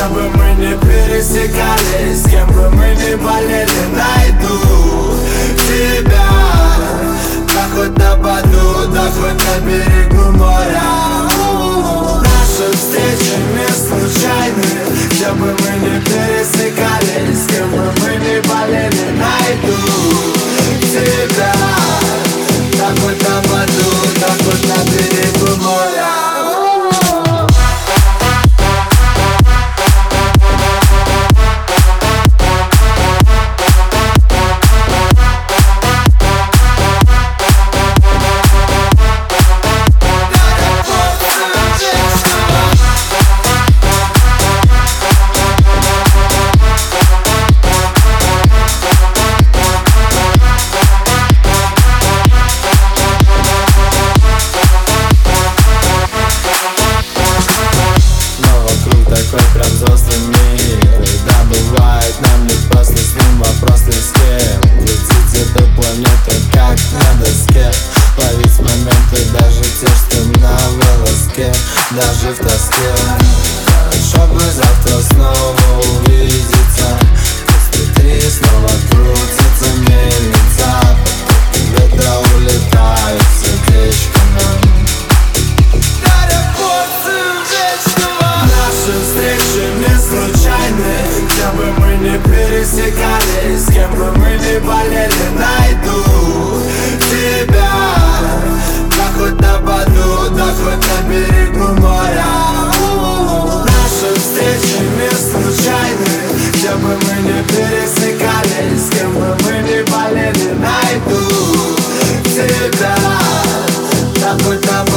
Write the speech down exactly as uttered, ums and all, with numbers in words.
где бы мы не пересекались, с кем бы мы не болели, найду тебя. Да хоть на Баду, да хоть на берегу моря. Наши встречи не случайны, где бы мы не пересекались, с кем бы мы не болели, найду тебя. Да хоть на Баду, да хоть на берегу моря. Такой прям взрослый мир. Да, бывает, нам не просто с ним, вопрос лишь с кем. Крутить эту планету как на доске, ловить моменты, даже те, что на волоске, даже в тоске. Хорошо бы завтра снова увидеться, после три снова крутится мельница, ветра улетают сердечко нам. Встречи не случайны, где бы мы не пересекались, с кем бы мы не болели, найду тебя. Да хоть на Баду, да хоть на берегу моря. Наши встречи не случайны, где бы мы не пересекались, с кем бы мы не болели, найду тебя. Да хоть на Баду.